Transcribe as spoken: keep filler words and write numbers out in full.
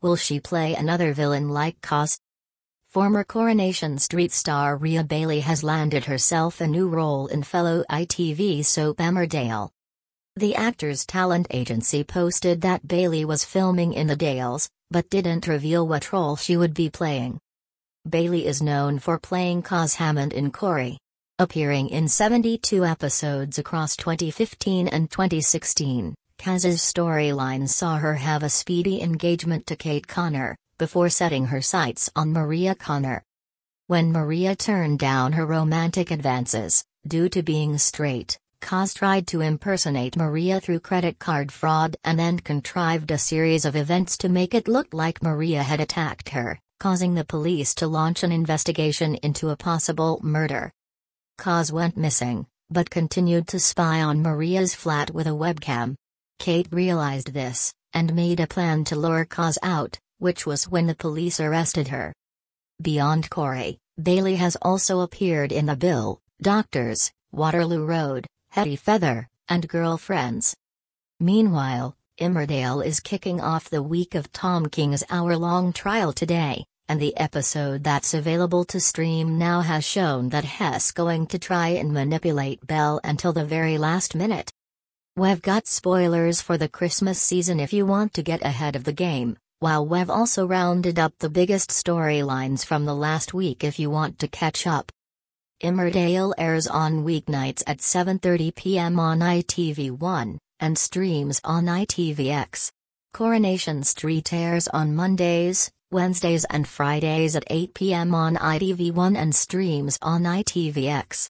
Will she play another villain like Kaz? Former Coronation Street star Rhea Bailey has landed herself a new role in fellow I T V soap Emmerdale. The actor's talent agency posted that Bailey was filming in the Dales, but didn't reveal what role she would be playing. Bailey is known for playing Kaz Hammond in Corrie. Appearing in seventy-two episodes across twenty fifteen and twenty sixteen, Kaz's storyline saw her have a speedy engagement to Kate Connor, before setting her sights on Maria Connor. When Maria turned down her romantic advances, due to being straight, Kaz tried to impersonate Maria through credit card fraud and then contrived a series of events to make it look like Maria had attacked her, causing the police to launch an investigation into a possible murder. Kaz went missing, but continued to spy on Maria's flat with a webcam. Kate realized this, and made a plan to lure Kaz out, which was when the police arrested her. Beyond Corrie, Bailey has also appeared in The Bill, Doctors, Waterloo Road, Hetty Feather, and Girlfriends. Meanwhile, Emmerdale is kicking off the week of Tom King's hour-long trial today, and the episode that's available to stream now has shown that Hess going to try and manipulate Belle until the very last minute. We've got spoilers for the Christmas season if you want to get ahead of the game, while we've also rounded up the biggest storylines from the last week if you want to catch up. Emmerdale airs on weeknights at seven thirty p m on I T V one, and streams on I T V X. Coronation Street airs on Mondays, Wednesdays and Fridays at eight p m on I T V one and streams on I T V X.